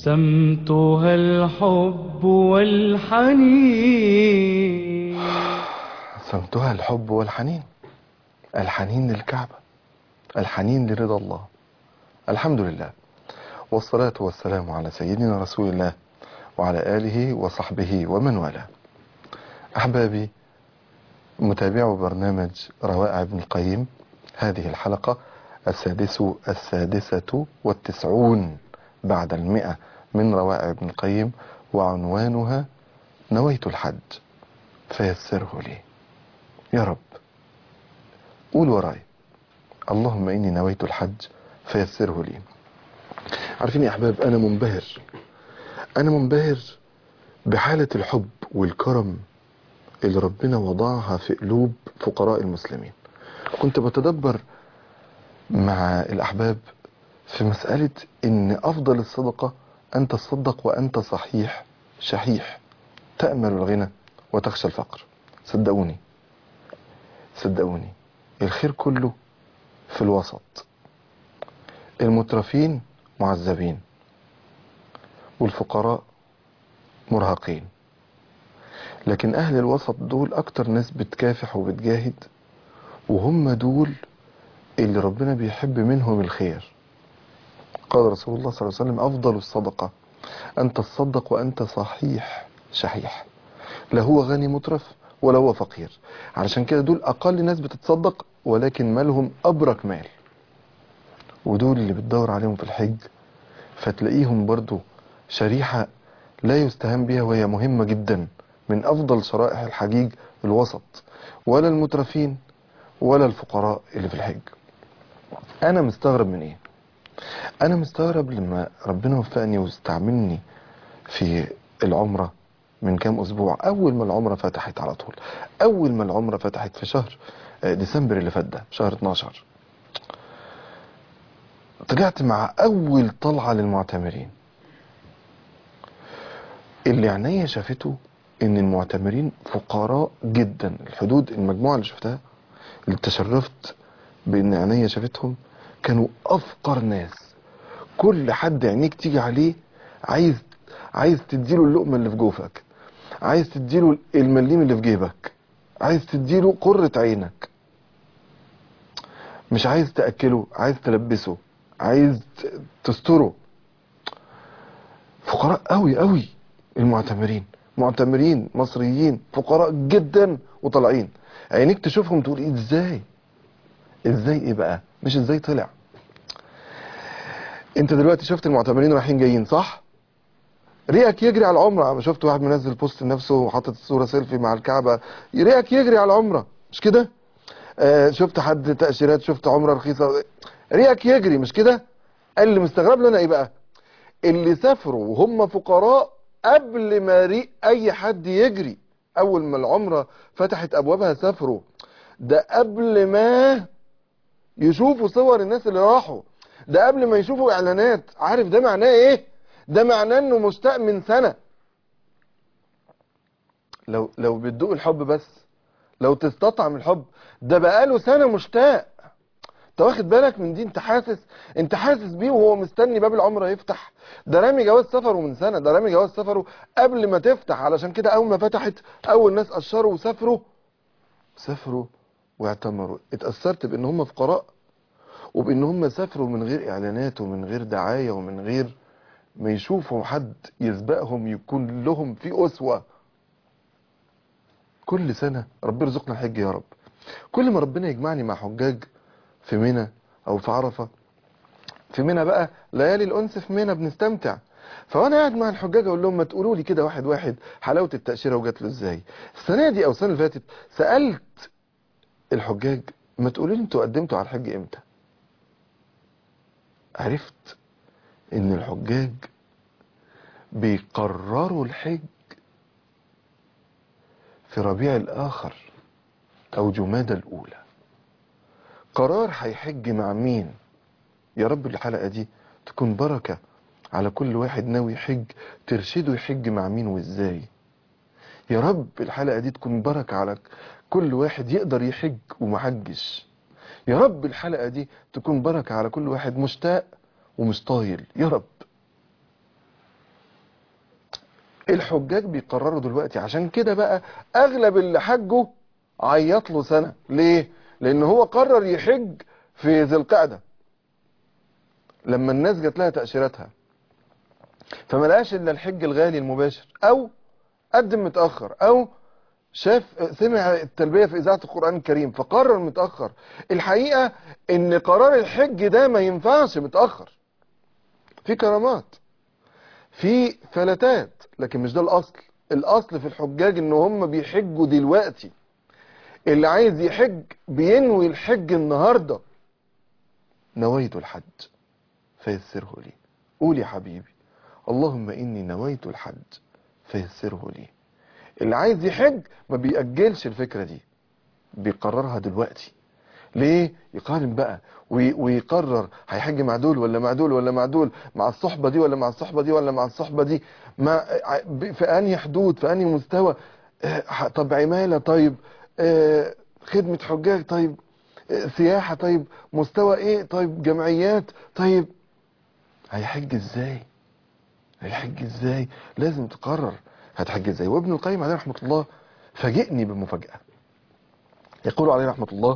سمتها الحب والحنين. سمتها الحب والحنين، الحنين للكعبة، الحنين لرضا الله. الحمد لله، والصلاة والسلام على سيدنا رسول الله وعلى آله وصحبه ومن والاه. أحبابي متابعو برنامج روائع ابن القيم، هذه الحلقة السادسة والتسعون بعد 100 من روائع ابن القيم، وعنوانها نويت الحج فيسره لي. يا رب قول وراي، اللهم إني نويت الحج فيسره لي. عارفين يا أحباب، أنا منبهر بحالة الحب والكرم اللي ربنا وضعها في قلوب فقراء المسلمين. كنت بتدبر مع الأحباب في مسألة إن أفضل الصدقة أن تصدق وأنت صحيح شحيح، تأمل الغنى وتخشى الفقر. صدقوني الخير كله في الوسط. المترفين معذبين والفقراء مرهقين، لكن أهل الوسط دول أكتر ناس بتكافح وبتجاهد، وهم دول اللي ربنا بيحب منهم الخير. قال رسول الله صلى الله عليه وسلم: أفضل الصدقة أن تصدق وأنت صحيح شحيح، لا هو غني مترف ولا هو فقير. علشان كده دول أقل ناس بتتصدق، ولكن مالهم أبرك مال. ودول اللي بتدور عليهم في الحج، فتلاقيهم برضو شريحة لا يستهان بها، وهي مهمة جدا. من أفضل شرائح الحجيج الوسط، ولا المترفين ولا الفقراء اللي في الحج. أنا مستغرب من إيه؟ أنا مستغرب لما ربنا وفقني واستعملني في العمرة من كام أسبوع. أول ما العمرة فتحت على طول، أول ما العمرة فتحت في شهر ديسمبر اللي فات ده، شهر 12، طلعت مع أول طلعة للمعتمرين. اللي عينيا شافته إن المعتمرين فقراء جدا. الحدود، المجموعة اللي شفتها، اللي تشرفت بإن عينيا شافتهم، كانوا أفقر ناس. كل حد عينيك تيجي عليه عايز تديله اللقمة اللي في جوفك، عايز تديله المليم اللي في جيبك، عايز تديله قرة عينك. مش عايز تأكله، عايز تلبسه، عايز تستره. فقراء قوي قوي المعتمرين، معتمرين مصريين فقراء جدا وطالعين. عينيك تشوفهم تقول ايه، ازاي ايه بقى، مش ازاي طلع. انت دلوقتي شفت المعتمرين رايحين جايين، صح؟ ريقك يجري على العمره. شفت واحد منزل بوست لنفسه وحاطط الصوره سيلفي مع الكعبه، ريقك يجري على العمره، مش كده؟ شفت حد تاشيرات، شفت عمره رخيصه، ريقك يجري، مش كده؟ اللي مستغرب له انا ايه بقى؟ اللي سافروا وهم فقراء قبل ما ريق اي حد يجري. اول ما العمره فتحت ابوابها سافروا، ده قبل ما يشوفوا صور الناس اللي راحوا، ده قبل ما يشوفوا اعلانات. عارف ده معناه ايه؟ ده معناه انه مشتاق من سنة. لو بتدوق الحب بس، لو تستطعم الحب، ده بقاله سنة مشتاق. انت واخد بالك من دي؟ انت حاسس بيه وهو مستني باب العمرة يفتح. ده رامي جواز سفره من سنة، ده رامي جواز سفره قبل ما تفتح. علشان كده اول ما فتحت، اول ناس اشروا وسافروا واعتمروا. اتأثرت بان هم فقراء، وبان هم سافروا من غير اعلانات ومن غير دعاية ومن غير ما يشوفوا حد يسبقهم يكون لهم في أسوة. كل سنة ربنا يرزقنا الحج يا رب. كل ما ربنا يجمعني مع حجاج في منى او في عرفة، في منى بقى ليالي الأنس في منى بنستمتع. فوانا قاعد مع الحجاج اقول لهم: ما تقولوا لي كده واحد واحد حلاوة التأشيرة وجات له ازاي. السنة دي او السنة اللي فاتت سألت الحجاج: ما تقولوا لي انتوا قدمتوا على الحج امتى؟ عرفت ان الحجاج بيقرروا الحج في ربيع الآخر أو جمادى الأولى. قرار هيحج مع مين. يا رب الحلقة دي تكون بركة على كل واحد ناوي يحج، ترشده يحج مع مين وإزاي. يا رب الحلقة دي تكون بركة على كل واحد يقدر يحج ومحجش. يا رب الحلقة دي تكون بركة على كل واحد مشتاق ومش طايل. يا رب. الحجاج بيقرروا دلوقتي. عشان كده بقى اغلب اللي حجوا عيط له سنة. ليه؟ لان هو قرر يحج في ذي القعدة لما الناس جات لها تأشيراتها، فما لقاش الا الحج الغالي المباشر، او قدم متأخر، او سمع التلبية في إذاعة القرآن الكريم فقرر متأخر. الحقيقة ان قرار الحج ده ما ينفعش متأخر. في كرامات، في فلتات، لكن مش ده الأصل. الأصل في الحجاج ان هم بيحجوا دلوقتي. اللي عايز يحج بينوي الحج النهاردة. نويت الحج فيسره لي. قول يا حبيبي اللهم إني نويت الحج فيسره لي. اللي عايز يحج ما بيأجلش الفكرة دي، بيقررها دلوقتي. ليه؟ يقارن بقى ويقرر هيحج مع دول ولا مع دول ولا مع دول، مع الصحبة دي ولا مع الصحبة دي ولا مع الصحبة دي، في أنهي حدود، في أنهي مستوى. طب عمالة، طيب خدمة حجاج، طيب سياحة، طيب مستوى ايه، طيب جمعيات، طيب هيحج ازاي؟ هيحج ازاي؟ لازم تقرر هتحج ازاي. وابن القيم عليه رحمة الله فاجئني بمفاجأة. يقول عليه رحمة الله: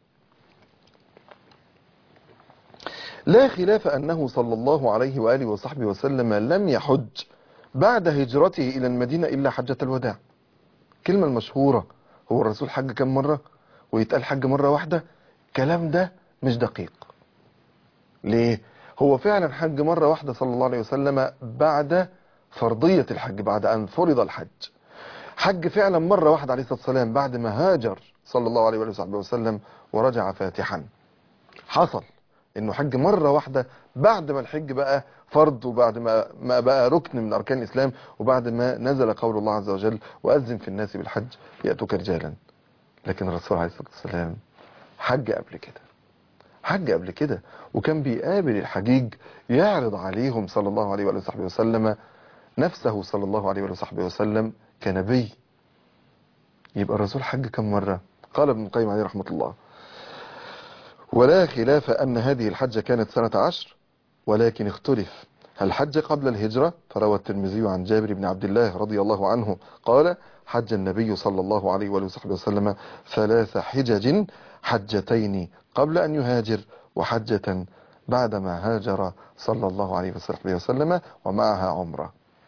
لا خلاف أنه صلى الله عليه وآله وصحبه وسلم لم يحج بعد هجرته إلى المدينة إلا حجة الوداع. كلمة المشهورة هو الرسول حج كم مرة ويتقال حج مرة واحدة، الكلام ده مش دقيق. ليه؟ هو فعلا حج مرة واحدة صلى الله عليه وسلم بعد فرضية الحج، بعد أن فرض الحج. حج فعلا مرة واحدة عليه الصلاة والسلام بعد ما هاجر صلى الله عليه وآله وسلم ورجع فاتحا. حصل انه حج مرة واحدة بعد ما الحج بقى فرض، وبعد ما بقى ركن من اركان الاسلام، وبعد ما نزل قول الله عز وجل: واذن في الناس بالحج يأتوك رجالا. لكن الرسول عليه الصلاة والسلام حج قبل كده، حج قبل كده، وكان بيقابل الحجيج يعرض عليهم صلى الله عليه وآله وسلم نفسه صلى الله عليه وآله وسلم كنبي. يبقى الرسول حج كم مرة؟ قال ابن القيم عليه رحمة الله: ولا خلاف أن هذه الحجة كانت سنة 10، ولكن اختلف هل حج قبل الهجرة. فروى الترمذي عن جابر بن عبد الله رضي الله عنه قال: حج النبي صلى الله عليه وآله وسلم 3 حجج، حجتين قبل أن يهاجر، وحجة بعدما هاجر صلى الله عليه وسلم ومعها عمرة.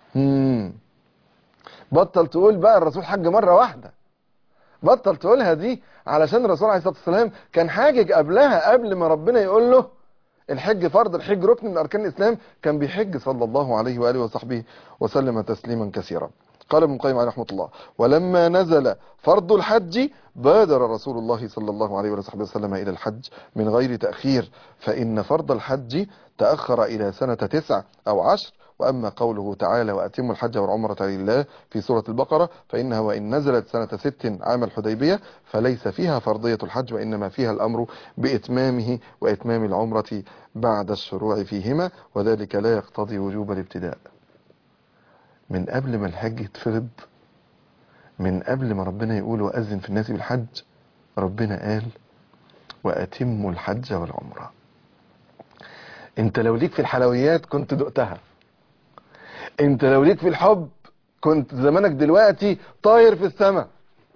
بطل تقول بقى الرسول حج مرة واحدة، بطل تقولها دي، علشان الرسول عليه الصلاة والسلام كان حاجج قبلها، قبل ما ربنا يقول له الحج فرض، الحج ركن من أركان الإسلام، كان بيحج صلى الله عليه وآله وصحبه وسلم تسليما كثيرا. قال ابن القيم عليه رحمة الله: ولما نزل فرض الحج بادر رسول الله صلى الله عليه وصحبه وسلم إلى الحج من غير تأخير، فإن فرض الحج تأخر إلى سنة 9 أو 10. وأما قوله تعالى: وأتموا الحج والعمرة لله في سورة البقرة، فإنها وإن نزلت سنة 6 عام الحديبية فليس فيها فرضية الحج، وإنما فيها الأمر بإتمامه وإتمام العمرة بعد الشروع فيهما، وذلك لا يقتضي وجوب الابتداء. من قبل ما الحج يتفرض، من قبل ما ربنا يقول وأذن في الناس بالحج، ربنا قال: وأتموا الحج والعمرة. انت لو ليك في الحلويات كنت دقتها، انت لو ليك في الحب كنت زمانك دلوقتي طاير في السماء.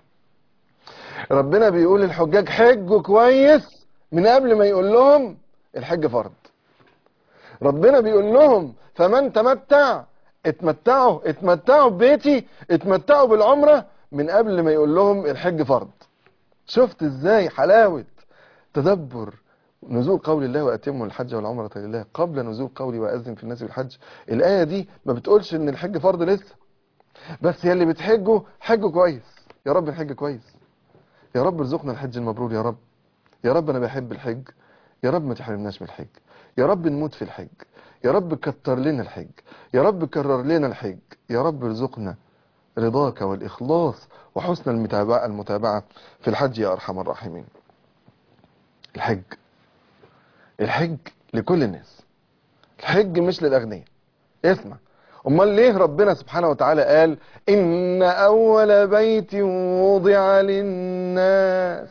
ربنا بيقول للحجاج حجوا كويس من قبل ما يقول لهم الحج فرض. ربنا بيقول لهم فمن تمتع، اتمتعوا ببيتي، اتمتعوا بالعمرة من قبل ما يقول لهم الحج فرض. شفت ازاي حلاوة تدبر نزول قول الله: وأتموا الحج والعمرة لله، قبل نزول قولي وأذن في الناس بالحج. الآية دي ما بتقولش ان الحج فرض لسه، بس يا اللي بتحجوا حجوا كويس. يا رب الحج كويس، يا رب ارزقنا الحج المبرور، يا رب. يا رب انا بحب الحج، يا رب ما تحرمناش من الحج، يا رب نموت في الحج، يا رب كتر لنا الحج، يا رب كرر لنا الحج، يا رب ارزقنا رضاك والإخلاص وحسن المتابعة في الحج يا أرحم الراحمين. الحج، الحج لكل الناس، الحج مش للأغنياء. اسمع، امال ليه ربنا سبحانه وتعالى قال: إن أول بيت وضع للناس؟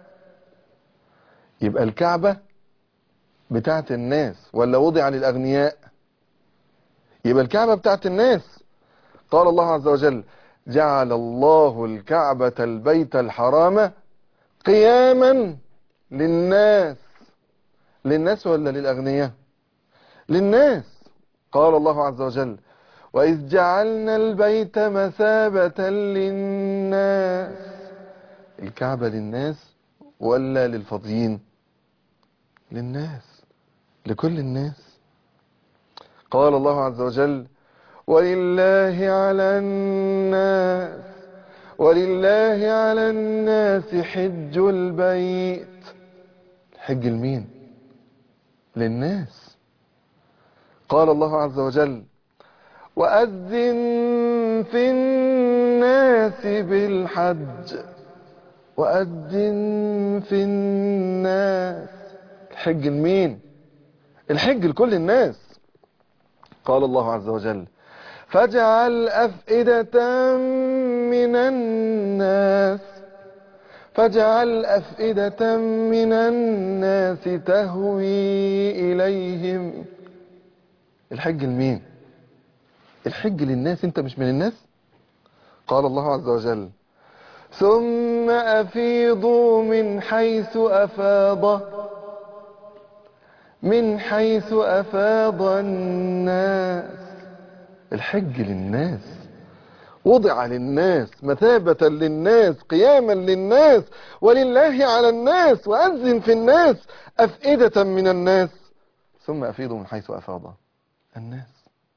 يبقى الكعبة بتاعت الناس ولا وضع للأغنياء؟ يبقى الكعبة بتاعت الناس. قال الله عز وجل: جعل الله الكعبة البيت الحرام قياما للناس. للناس ولا للأغنياء؟ للناس. قال الله عز وجل: وإذ جعلنا البيت مثابة للناس. الكعبة للناس ولا للفاضيين؟ للناس، لكل الناس. قال الله عز وجل: ولله على الناس حج البيت. حج المين؟ للناس. قال الله عز وجل: وأذن في الناس بالحج. وأذن في الناس. الحج المين؟ الحج لكل الناس. قال الله عز وجل: فاجعل أفئدة من الناس تهوي إليهم. الحج المين؟ الحج للناس. انت مش من الناس؟ قال الله عز وجل: ثم أفيضوا من حيث أفاض الناس. الحج للناس، وضع للناس، مثابة للناس، قياما للناس. ولله على الناس وأذن في الناس أفئدة من الناس ثم أفيضوا من حيث أفاض الناس.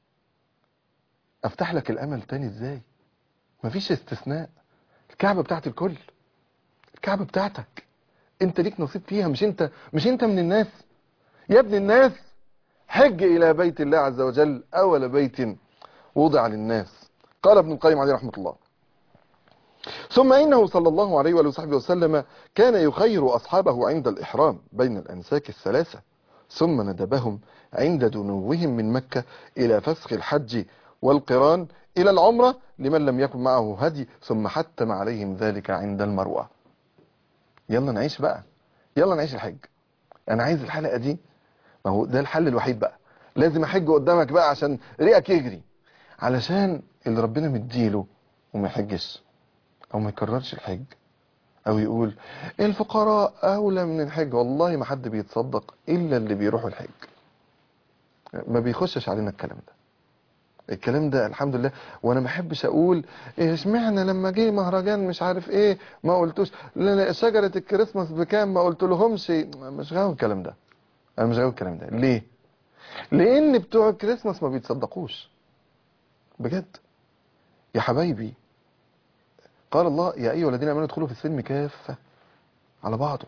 أفتح لك الأمل تاني إزاي؟ مفيش استثناء. الكعبة بتاعت الكل، الكعبة بتاعتك، انت ليك نصيب فيها. مش انت من الناس يا ابن الناس؟ حج إلى بيت الله عز وجل، أول بيت وضع للناس. قال ابن القيم عليه رحمة الله: ثم إنه صلى الله عليه وصحبه وسلم كان يخير أصحابه عند الإحرام بين الأنساك الثلاثة، ثم ندبهم عند دنوهم من مكة إلى فسخ الحج والقران إلى العمرة لمن لم يكن معه هدي، ثم حتم عليهم ذلك عند المروة. يلا نعيش بقى، يلا نعيش الحج. أنا عايز الحلقة دي، ما هو ده الحل الوحيد بقى. لازم أحج قدامك بقى عشان ريقك يجري، علشان اللي ربنا مديله وما يحجش او ما يكررش الحج، او يقول الفقراء اولى من الحج. والله ما حد بيتصدق الا اللي بيروحوا الحج. ما بيخشش علينا الكلام ده الحمد لله. وانا ما احبش اقول اشمعنى لما جه مهرجان مش عارف ايه ما قلتوش، لا شجره الكريسماس بكام ما قلت لهمش. مش غاوي الكلام ده، انا مش غاوي الكلام ده. ليه؟ لان بتوع الكريسماس ما بيتصدقوش بجد يا حبايبي. قال الله: يا أيها الذين آمنوا ادخلوا في السلم كافة، على بعضه.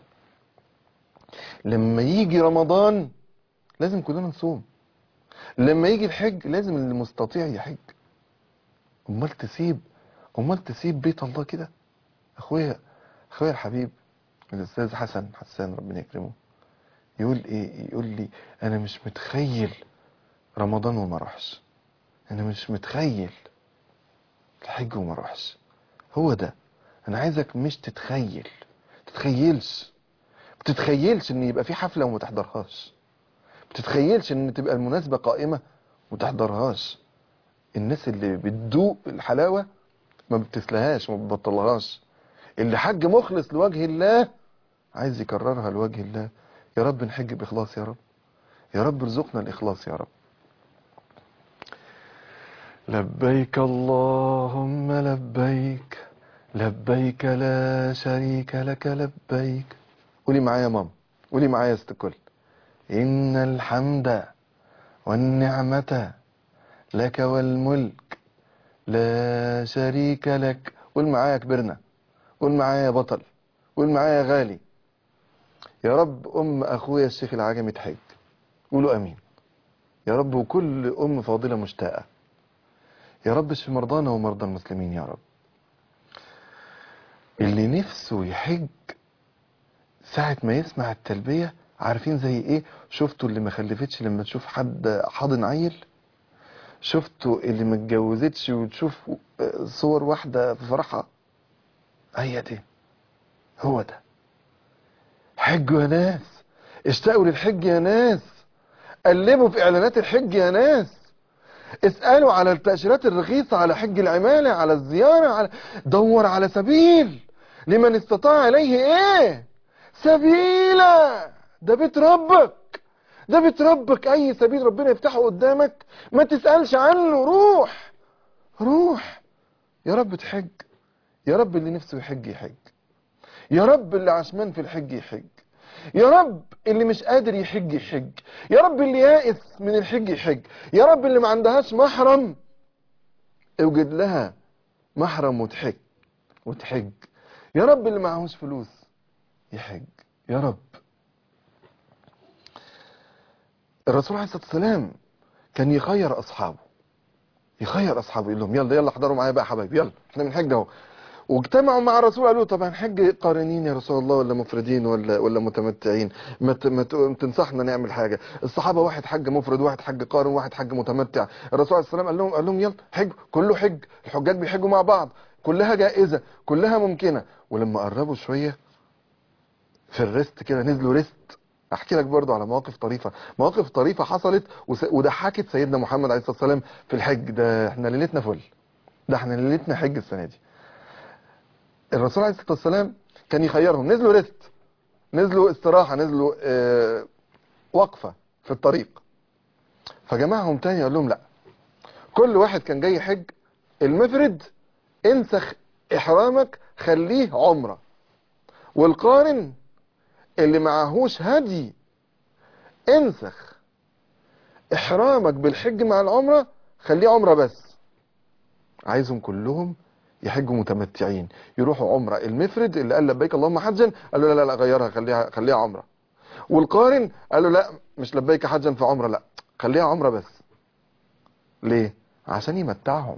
لما يجي رمضان لازم كلنا نصوم، لما يجي الحج لازم المستطيع يحج. امال تسيب بيت الله كده؟ اخويا الحبيب الاستاذ حسان ربنا يكرمه يقول ايه؟ يقول لي انا مش متخيل رمضان وما اروحش، انا مش متخيل الحج وما اروحش. هو ده انا عايزك، مش تتخيلش ان يبقى في حفلة وما تحضرهاش، تتخيلش ان تبقى المناسبة قائمة وتحضرهاش. الناس اللي بتدوق الحلاوة ما بتسلهاش، ما بتبطلهاش. اللي حج مخلص لوجه الله عايز يكررها لوجه الله. يا رب نحج بإخلاص يا رب، يا رب ارزقنا الإخلاص يا رب. لبيك اللهم لبيك، لبيك لا شريك لك لبيك. قولي معايا يا ماما، قولي معايا يا ست الكل: إن الحمد والنعمة لك والملك لا شريك لك. قول معايا كبرنا، قول معايا يا بطل، قول معايا يا غالي. يا رب أخويا الشيخ العجمي تحج، قولوا أمين يا رب. وكل فاضلة مشتاقة يا رب. اشف مرضانا ومرضى المسلمين يا رب. اللي نفسه يحج ساعة ما يسمع التلبية، عارفين زي ايه؟ شفتوا اللي ما خلفتش لما تشوف حد حاضن عيل؟ شفتوا اللي ما اتجوزتش وتشوف صور واحدة في فرحها؟ هي دي، هو ده. حجوا يا ناس، اشتاقوا للحج يا ناس، قلبوا في اعلانات الحج يا ناس، اسألوا على التأشيرات الرخيصة، على حج العمالة، على الزيارة، دور على سبيل لمن استطاع إليه ايه سبيلا. ده بيت ربك، ده بيت ربك. اي سبيل ربنا يفتحه قدامك ما تسألش عنه، روح روح. يا رب تحج، يا رب اللي نفسه يحج يحج، يا رب اللي عشمان في الحج يحج، يا رب اللي مش قادر يحج يحج، يا رب اللي يائس من الحج يحج، يا رب اللي ما عندهاش محرم اوجد لها محرم وتحج، يا رب اللي معهوش فلوس يحج، يا رب. الرسول عليه الصلاة والسلام كان يخير أصحابه، يقول لهم يلا يلا احضروا معايا بقى حبايبي، يلا احنا بنحج اهو. واجتمعوا مع الرسول قالوا طب هنحج قارنين يا رسول الله ولا مفردين ولا متمتعين؟ ما تنصحنا نعمل حاجه. الصحابه واحد حج مفرد، واحد حج قارن، واحد حج متمتع. الرسول عليه السلام قال لهم يلا حج، كله حج، الحجاج بيحجوا مع بعض، كلها جائزه، كلها ممكنه. ولما قربوا شويه في الريست كده نزلوا ريست. احكي لك برضو على مواقف طريفه حصلت وضحكت سيدنا محمد عليه الصلاه والسلام في الحج. ده احنا ليلتنا فل، ده احنا ليلتنا حج السنه دي. الرسول عليه الصلاة والسلام كان يخيرهم، نزلوا ريست، نزلوا استراحة، نزلوا وقفة في الطريق. فجمعهم تاني قال لهم لا، كل واحد كان جاي حج، المفرد انسخ احرامك خليه عمرة، والقارن اللي معهوش هدي انسخ احرامك بالحج مع العمرة خليه عمرة بس. عايزهم كلهم يحجوا متمتعين، يروحوا عمرة. المفرد اللي قال لبيك اللهم حجا قال له لا غيرها، خليها عمرة. والقارن قال له لا مش لبيك حجا في عمرة، لا خليها عمرة بس. ليه؟ عشان يمتعهم،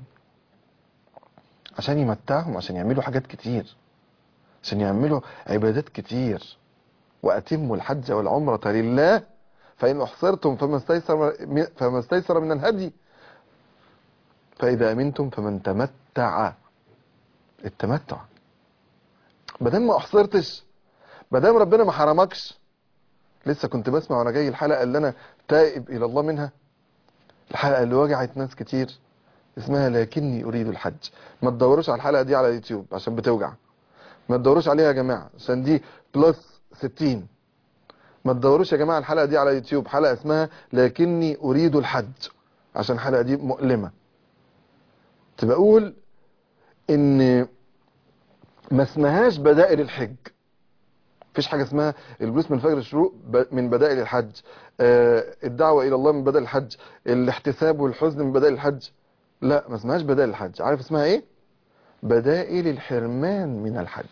عشان يعملوا حاجات كتير، عشان يعملوا عبادات كتير. وأتموا الحج والعمرة لله فإن أحصرتم فما استيسر من الهدي فإذا أمنتم فمن تمتع. التمتع بدل ما أحصرتش، بدل ربنا ما حرمكش. لسه كنت بسمع وانا جاي الحلقة اللي انا تائب الى الله منها، الحلقة اللي وجعت ناس كتير، اسمها لكني اريد الحج. ما تدوروش على الحلقة دي على اليوتيوب عشان بتوجع، ما تدوروش عليها يا جماعة عشان دي بلس 60. ما تدوروش يا جماعة الحلقة دي على اليوتيوب، حلقة اسمها لكني اريد الحج عشان الحلقة دي مؤلمة. تبقى اقول ان ما اسمهاش بدائل الحج، مفيش حاجة اسمها الجلوس من فجر الشروق من بدائل الحج، الدعوة إلى الله من بدائل الحج، الاحتساب والحزن من بدائل الحج. لا، ما اسمهاش بدائل الحج. عارف اسمها ايه؟ بدائل الحرمان من الحج،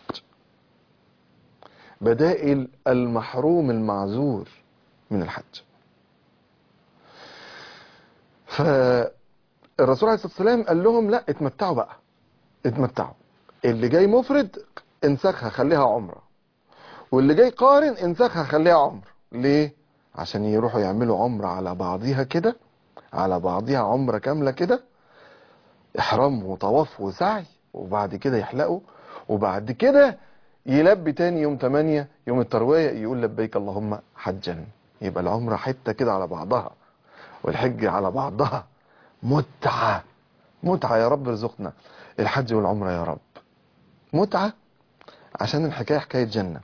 بدائل المحروم المعذور من الحج. فالرسول عليه الصلاة والسلام قال لهم لا، اتمتعوا بقى، اتمتعوا. اللي جاي مفرد انسخها خليها عمره، واللي جاي قارن انسخها خليها عمر. ليه؟ عشان يروحوا يعملوا عمرة على بعضيها كده، على بعضيها عمرة كاملة كده، احرام وطواف وسعي، وبعد كده يحلقوا، وبعد كده يلبي تاني يوم 8 يوم التروية يقول لبيك اللهم حجا. يبقى العمرة حتة كده على بعضها والحج على بعضها. متعة، متعة. يا رب ارزقنا الحج والعمرة يا رب. متعة عشان الحكاية حكاية جنة،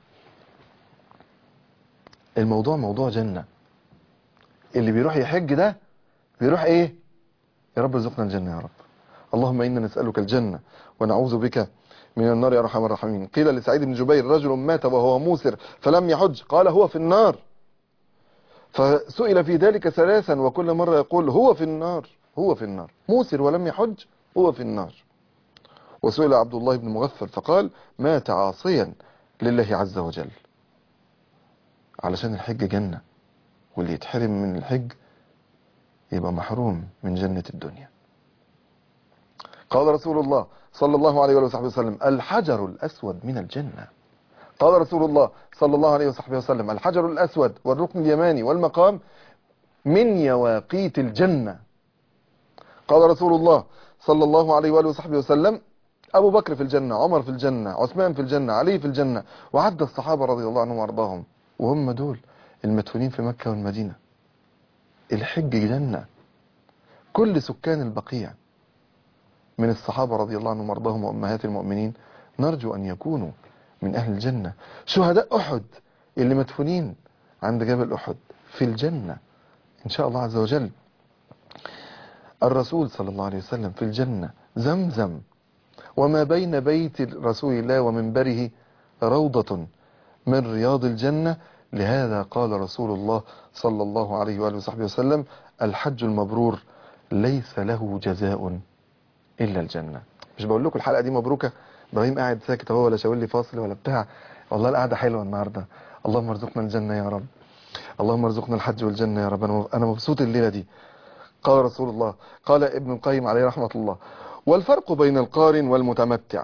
الموضوع موضوع جنة. اللي بيروح يحج ده بيروح ايه؟ يا رب ارزقنا الجنة يا رب. اللهم إنا نسألك الجنة ونعوذ بك من النار يا ارحم الراحمين. قيل لسعيد بن جبير رجل مات وهو موسر فلم يحج، قال هو في النار. فسئل في ذلك ثلاثا وكل مرة يقول هو في النار، هو في النار، موسر ولم يحج هو في النار. وسئل عبد الله بن مغفل فقال مات عاصيا لله عز وجل. علشان الحج جنة، واللي يتحرم من الحج يبقى محروم من جنة الدنيا. قال رسول الله صلى الله عليه وصحبه وسلم الحجر الأسود من الجنة. قال رسول الله صلى الله عليه وصحبه وسلم الحجر الأسود والركن اليماني والمقام من يواقيت الجنة. قال رسول الله صلى الله عليه وآله وصحبه وسلم أبو بكر في الجنة، عمر في الجنة، عثمان في الجنة، علي في الجنة، وعد الصحابة رضي الله عنهم وارضاهم، وهم دول المدفونين في مكة والمدينة. الحج جنة، كل سكان البقيع من الصحابة رضي الله عنهم وارضاهم وأمهات المؤمنين نرجو أن يكونوا من أهل الجنة. شهداء أحد اللي مدفونين عند جبل أحد في الجنة إن شاء الله عز وجل. الرسول صلى الله عليه وسلم في الجنة. زمزم وما بين بيت رسول الله ومنبره روضة من رياض الجنة. لهذا قال رسول الله صلى الله عليه وآله وصحبه وسلم: الحج المبرور ليس له جزاء إلا الجنة. مش بقول لكم الحلقة دي مبروكة؟ إبراهيم قاعد ساكت هو، ولا شاور لي فاصل ولا بتاع. والله القعدة حلوة النهاردة. اللهم ارزقنا الجنة يا رب، اللهم ارزقنا الحج والجنة يا رب. أنا مبسوط الليلة دي. قال رسول الله، قال ابن القيم عليه رحمة الله: والفرق بين القارن والمتمتع،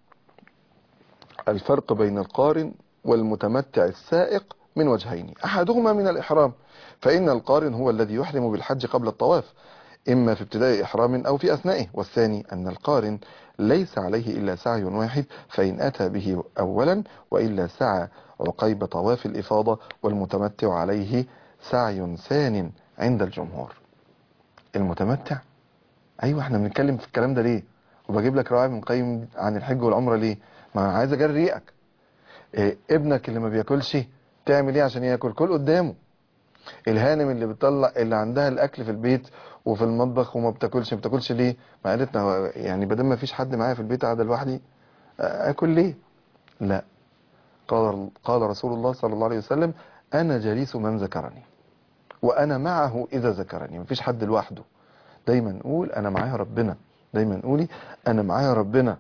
الفرق بين القارن والمتمتع السائق من وجهين: أحدهما من الإحرام، فإن القارن هو الذي يحرم بالحج قبل الطواف، إما في ابتداء إحرام أو في أثنائه. والثاني أن القارن ليس عليه إلا سعي واحد، فإن أتى به أولا وإلا سعى عقيب طواف الإفاضة، والمتمتع عليه سعي ثان عند الجمهور. المتمتع، أيوة احنا بنتكلم في الكلام ده ليه؟ وبجيب لك رواية من قيم عن الحج والعمرة ليه؟ ما أنا عايز أجري ريقك. ابنك اللي ما بياكلش تعمل ايه عشان ياكل؟ كل قدامه. الهانم اللي بتطلع اللي عندها الاكل في البيت وفي المطبخ وما بتاكلش ليه؟ ما قالتنا يعني بدل ما فيش حد معايا في البيت قاعده لوحدي اكل ليه؟ لا، قال رسول الله صلى الله عليه وسلم: انا جليس من ذكرني وانا معه اذا ذكرني. مفيش حد لوحده، دايما نقول انا معايا ربنا، دايما نقولي انا معايا ربنا.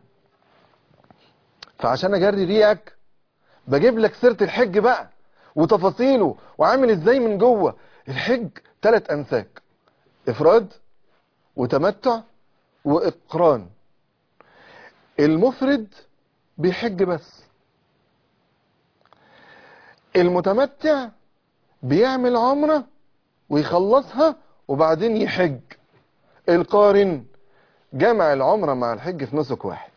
فعشان اجري ريقك بجيب لك سيرة الحج بقى وتفاصيله وعامل ازاي من جوه. الحج 3 أنساك: إفراد وتمتع وإقران. المفرد بيحج بس، المتمتع بيعمل عمرة ويخلصها وبعدين يحج. القارن جمع العمرة مع الحج في نسك واحد.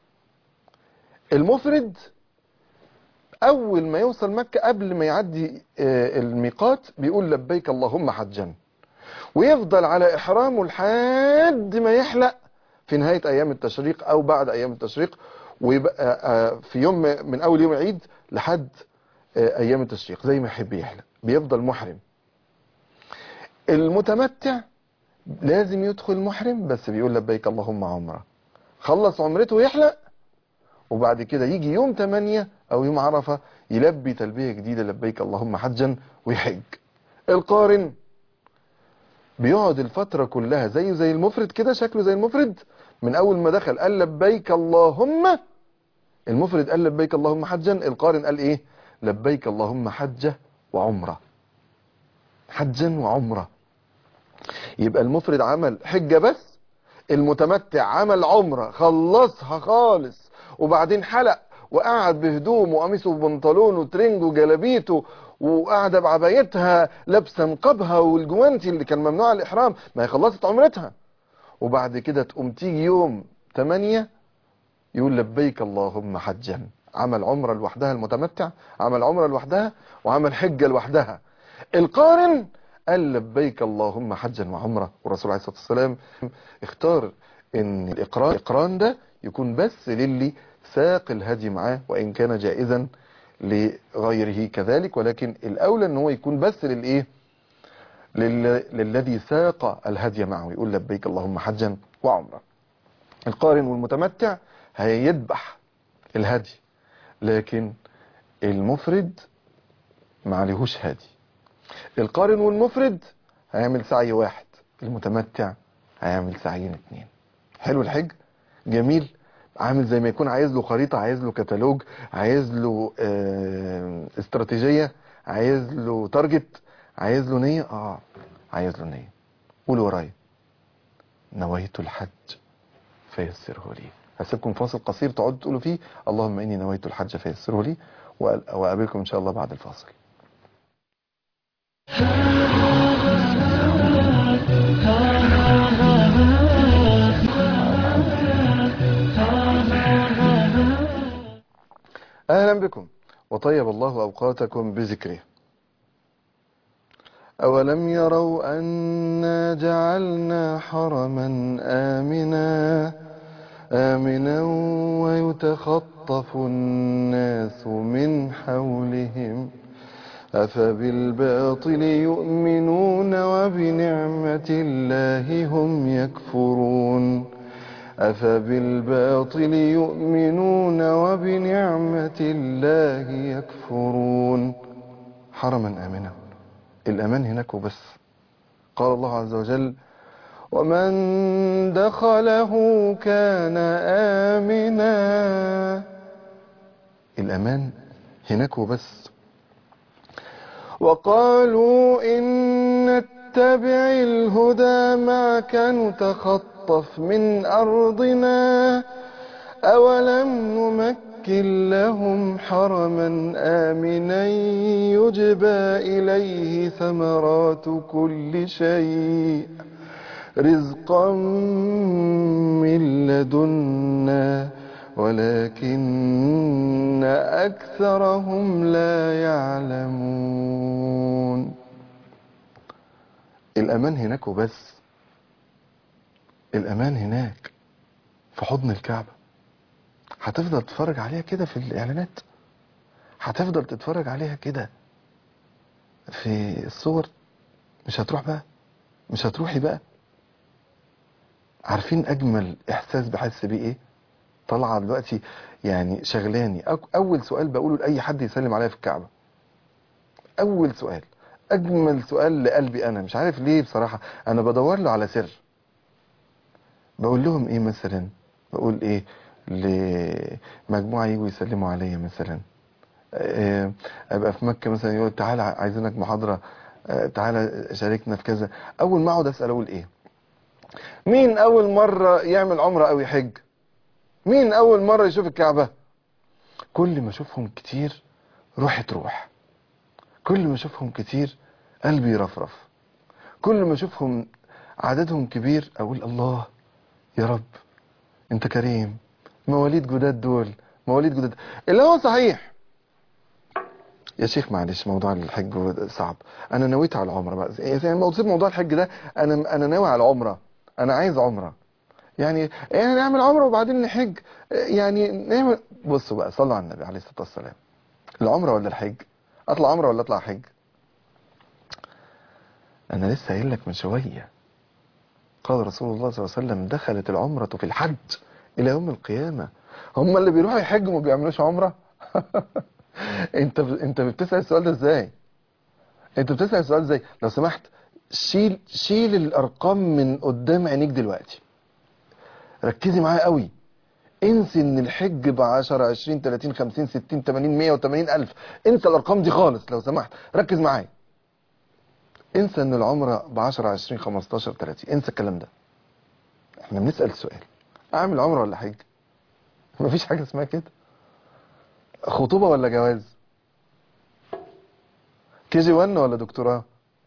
المفرد أول ما يوصل مكة قبل ما يعدي الميقات بيقول لبيك اللهم حجا، ويفضل على إحرامه لحد ما يحلق في نهاية أيام التشريق أو بعد أيام التشريق، ويبقى في يوم من أول يوم عيد لحد أيام التشريق زي ما يحب يحلق، بيفضل محرم. المتمتع لازم يدخل محرم بس بيقول لبيك اللهم عمرة، خلص عمرته ويحلق، وبعد كده يجي يوم 8 أو يوم عرفة يلبي تلبية جديدة لبيك اللهم حجا ويحج. القارن بيقعد الفترة كلها زيه زي المفرد كده، شكله زي المفرد، من أول ما دخل قال لبيك اللهم، المفرد قال لبيك اللهم حجا، القارن قال إيه؟ لبيك اللهم حجة وعمرة، حجا وعمرة. يبقى المفرد عمل حجة بس، المتمتع عمل عمرة خلصها خالص وبعدين حلق وقعد بهدوم وقميصه وبنطلون وترنج وجلابيته وقاعده بعبايتها لابسه نقابها والجوانتي اللي كان ممنوع الاحرام، ما هي خلصت عمرتها. وبعد كده تقوم تيجي يوم 8 يقول لبيك اللهم حجا، عمل عمره لوحدها. المتمتع عمل عمره لوحدها وعمل حجه لوحدها. القارن قال لبيك اللهم حجا وعمره. والرسول عليه الصلاه والسلام اختار ان الاقران ده يكون بس للي ساق الهدي معاه، وان كان جائزا لغيره كذلك، ولكن الاولى ان هو يكون بس للايه، للذي ساق الهدي معه، يقول لبيك اللهم حجا وعمره. القارن والمتمتع هيذبح الهدي، لكن المفرد ما عليهوش هدي. القارن والمفرد هيعمل سعي واحد، المتمتع هيعمل سعيين 2. حلو الحج؟ جميل. عامل زي ما يكون عايز له خريطة، عايز له كتالوج، عايز له استراتيجية، عايز له تارجت، عايز له نية. عايز له نية. قول ورايا: نويت الحج فيسره لي. هسيبكم فاصل قصير تقعدوا تقولوا فيه اللهم إني نويت الحج فيسره لي، وأقابلكم إن شاء الله بعد الفاصل. أهلا بكم، وطيب الله أوقاتكم بذكره. أولم يروا أنا جعلنا حرما آمنا ويتخطف الناس من حولهم أفبالباطل يؤمنون وبنعمة الله هم يكفرون أفبالباطل يؤمنون وبنعمة الله يكفرون. حرما آمنا، الأمان هناك وبس. قال الله عز وجل ومن دخله كان آمنا. الأمان هناك وبس. وقالوا إن نتبع الهدى معك نتخطف من أرضنا أولم نمكن لهم حرما آمنا يجبى إليه ثمرات كل شيء رزقا من لدنا ولكن أكثرهم لا يعلمون. الأمان هناك وبس. الأمان هناك في حضن الكعبة. هتفضل تتفرج عليها كده في الإعلانات، هتفضل تتفرج عليها كده في الصور، مش هتروح بقى، مش هتروحي بقى. عارفين أجمل إحساس بحس بيه إيه؟ طالعه دلوقتي يعني شغلاني. اول سؤال بقوله لاي حد يسلم عليا في الكعبه، اول سؤال، اجمل سؤال لقلبي انا، مش عارف ليه بصراحه، انا بدور له على سر. بقول لهم ايه مثلا؟ بقول ايه لمجموعه يجوا يسلموا عليا مثلا، ابقى في مكه مثلا يقول تعالى عايزينك محاضره، تعالى شاركنا في كذا. اول ما اقعد اسال اقول ايه؟ مين اول مره يعمل عمره او يحج؟ مين اول مره يشوف الكعبه؟ كل ما اشوفهم كتير روحي تروح، كل ما اشوفهم كتير قلبي يرفرف، كل ما اشوفهم عددهم كبير اقول الله يا رب انت كريم. مواليد جداد دول، مواليد جداد. اللي هو صحيح يا شيخ معلش، موضوع الحج صعب، انا نويت على العمره بقى. يعني موضوع الحج ده انا ناوي على العمره، انا عايز عمره. يعني نعمل عمره وبعدين نحج، يعني نعمل. بصوا بقى، صلوا على النبي عليه الصلاه والسلام. العمره ولا الحج؟ اطلع عمره ولا اطلع حج؟ انا لسه قايل لك من شويه، قال رسول الله صلى الله عليه وسلم دخلت العمره في الحج الى يوم القيامه. هم اللي بيروحوا يحجوا ما بيعملوش عمره؟ انت بتسال السؤال ده ازاي؟ انت بتسال السؤال ازاي؟ لو سمحت شيل الارقام من قدام عينيك دلوقتي، ركزي معايا قوي. انسي ان الحج ب 10 20 30 50 60 80 180 الف. انسى الارقام دي خالص لو سمحت، ركز معايا. انسى ان العمره ب 10 20 15 30، انسى الكلام ده. احنا بنسال سؤال، اعمل عمره ولا حج؟ مفيش حاجه اسمها كده. خطوبه ولا جواز؟ كي جي 1 ولا دكتوراه؟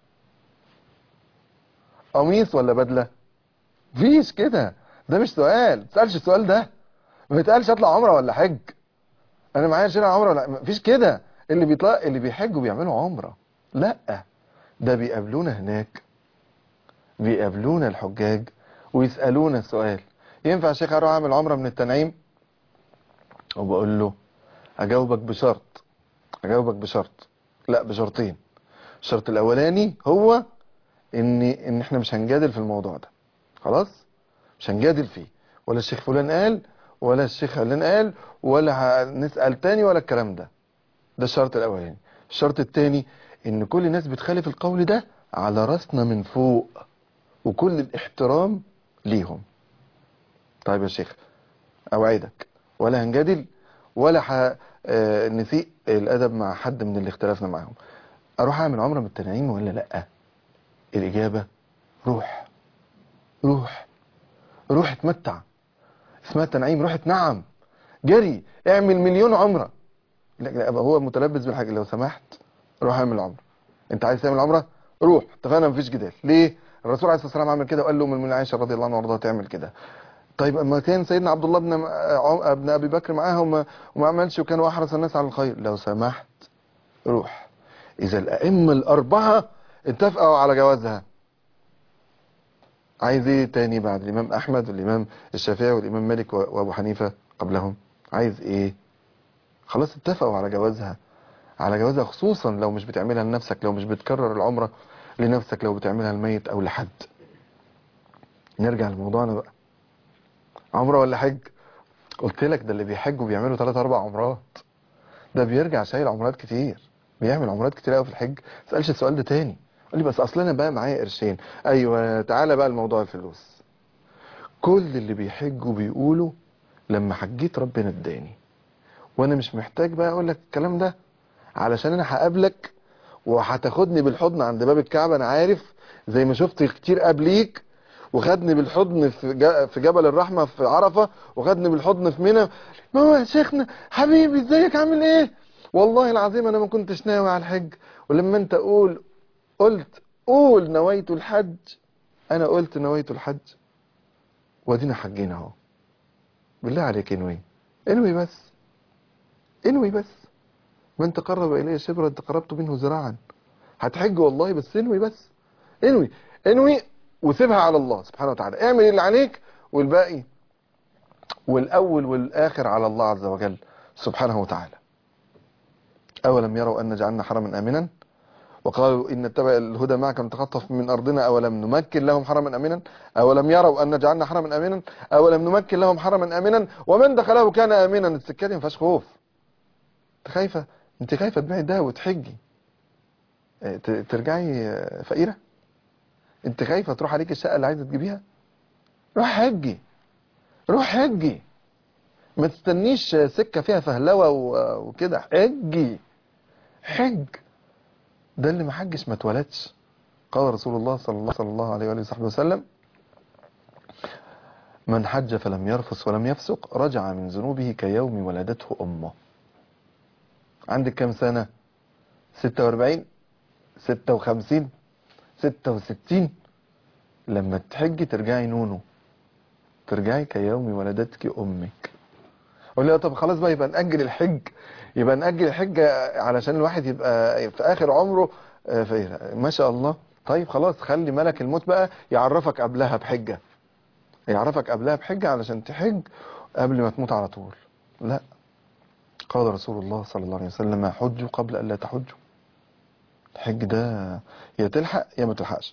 قميص ولا بدله؟ مفيش كده. ده مش سؤال، ما تسالش السؤال ده. ما يتقالش اطلع عمره ولا حج. انا معايا شيل عمره ولا مفيش كده. اللي بيطلع اللي بيحجوا بيعملوا عمره، لا ده بيقابلونا هناك، بيقابلونا الحجاج ويسالونا السؤال ينفع يا شيخ اروح اعمل عمره من التنعيم؟ وبقول له اجاوبك بشرط، اجاوبك بشرط، لا بشرطين. الشرط الاولاني هو ان احنا مش هنجادل في الموضوع ده، خلاص مش هنجادل فيه، ولا الشيخ فلان قال ولا الشيخ علان قال ولا هنسال تاني ولا الكلام ده. ده الشرط الاولاني. الشرط التاني ان كل الناس بتخالف القول ده على راسنا من فوق، وكل الاحترام ليهم. طيب يا شيخ اوعدك ولا هنجادل ولا نسيء الادب مع حد من اللي اختلفنا معاهم. اروح اعمل عمره من التنعيم ولا لا؟ الاجابه روح، روح، روح اتمتع. اسمها تنعيم، روح اتنعم، جري اعمل مليون عمره. لا يبقى هو متلبس بالحاجه. لو سمحت روح اعمل عمره. انت عايز تعمل عمره روح، اتفقنا مفيش جدال. ليه؟ الرسول عليه الصلاه والسلام عمل كده وقال له من عائشه رضي الله عنها وارضاها تعمل كده. طيب اما كان سيدنا عبد الله ابن ابي بكر معاها وما عملش وكانوا احرص الناس على الخير. لو سمحت روح. اذا الائمه الاربعه اتفقوا على جوازها. عايز ايه تاني بعد الامام احمد والامام الشافعي والامام مالك وابو حنيفة قبلهم؟ عايز ايه؟ خلاص اتفقوا على جوازها، على جوازها، خصوصا لو مش بتعملها لنفسك، لو مش بتكرر العمرة لنفسك، لو بتعملها لميت او لحد. نرجع لموضوعنا بقى، عمرة ولا حج؟ قلت لك ده اللي بيحج وبيعملوا 3 4 عمرات، ده بيرجع شايل عمرات كتير، بيعمل عمرات كتير قوي في الحج. ما تسالش السؤال ده تاني. قال لي بس اصل انا بقى معايا قرشين. ايوه تعالى بقى لموضوع الفلوس. كل اللي بيحجوا بيقولوا لما حجيت ربنا اداني، وانا مش محتاج بقى اقول لك الكلام ده، علشان انا هقابلك وهتاخدني بالحضن عند باب الكعبة. انا عارف زي ما شفت كتير قبليك، وخدني بالحضن في جبل الرحمة في عرفة، وخدني بالحضن في منى. ماما يا شيخنا حبيبي ازيك عامل ايه؟ والله العظيم انا ما كنتش ناوي على الحج، ولما انت قول نويت الحج، انا قلت نويت الحج، وادينا حجينا اهو. بالله عليك انوي، انوي بس، انوي بس. من تقرب الي شبرا انت قربت منه ذراعا. هتحج والله، بس انوي بس، انوي، انوي وسيبها على الله سبحانه وتعالى. اعمل اللي عليك والباقي والاول والاخر على الله عز وجل سبحانه وتعالى. اولم يروا ان جعلنا حرما امنا وقالوا ان نتبع الهدى معك نتخطف من ارضنا اولم نمكن لهم حرما امنا. اولم يروا ان جعلنا حرما امنا، اولم نمكن لهم حرما امنا ومن دخله كان امنا. السكه دي ما فيهاش خوف. انت خايفه، انت خايفه تبيعي ده وتحجي ترجعي فقيره؟ انت خايفه تروح عليك الشقه اللي عايزه تجيبيها؟ روح حجي، روح حجي، ما تستنيش سكة فيها فهلوة وكده. حجي، حج. ده اللي ما حجش ما اتولدش. قال رسول الله صلى الله عليه وآله وصحبه وسلم: من حج فلم يرفث ولم يفسق رجع من ذنوبه كيوم ولدته أمه. عندك كام سنة؟ 46، 56، 66؟ لما تحجي ترجعي نونو، ترجعي كيوم ولدتك أمك. قول لي طب خلاص بقى يبقى نأجل الحج، يبقى نأجل الحج علشان الواحد يبقى في آخر عمره ما شاء الله. طيب خلاص خلي ملك الموت بقى يعرفك قبلها بحجة، يعرفك قبلها بحجة علشان تحج قبل ما تموت على طول. لا، قال رسول الله صلى الله عليه وسلم: حجوا قبل أن لا تحجوا. الحج ده يا تلحق يا ما تلحقش.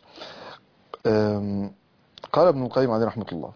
قال ابن القيم عليه رحمة الله: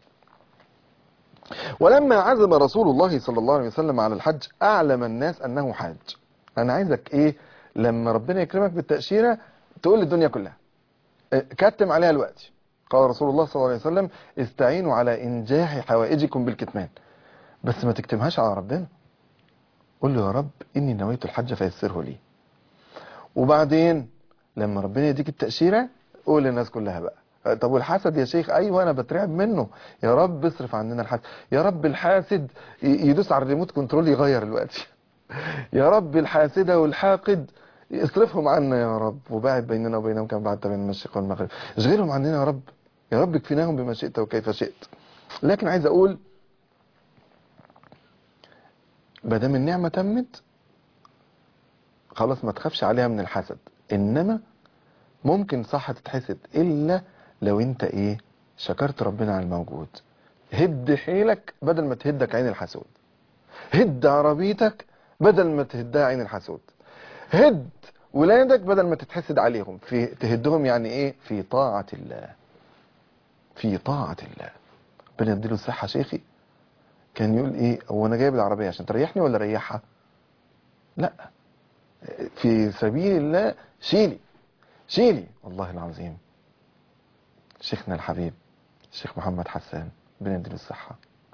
ولما عزم رسول الله صلى الله عليه وسلم على الحج أعلم الناس أنه حاج. أنا عايزك إيه لما ربنا يكرمك بالتأشيرة تقول للدنيا كلها، كتم عليها الوقت. قال رسول الله صلى الله عليه وسلم: استعينوا على إنجاح حوائجكم بالكتمان. بس ما تكتمهاش على ربنا، قل له: يا رب إني نويت الحج فيسره لي. وبعدين لما ربنا يديك التأشيرة قول للناس كلها بقى: طب والحسد يا شيخ؟ ايوه انا بترعب منه، يا رب اصرف عننا الحسد، يا رب الحاسد يدوس على الريموت كنترول يغير الوقت يا رب الحاسده والحاقد اصرفهم عنا يا رب، وباعد بيننا وبينهم كما بعدت بين المشرق والمغرب. اشغلهم عننا يا رب، يا رب اكفناهم بما شئت وكيف شئت. لكن عايز اقول ما دام النعمه تمت خلاص ما تخافش عليها من الحسد. انما ممكن صح تتحسد الا لو انت ايه شكرت ربنا على الموجود. هد حيلك بدل ما تهدك عين الحسود، هد عربيتك بدل ما تهدها عين الحسود، هد ولادك بدل ما تتحسد عليهم. في تهدهم يعني ايه؟ في طاعة الله، في طاعة الله. ربنا يديله الصحة. شيخي كان يقول ايه: هو انا جايب العربية عشان تريحني ولا ريحها؟ لا، في سبيل الله شيلي، شيلي. والله العظيم شيخنا الحبيب الشيخ محمد حسان ربنا يديله الصحة،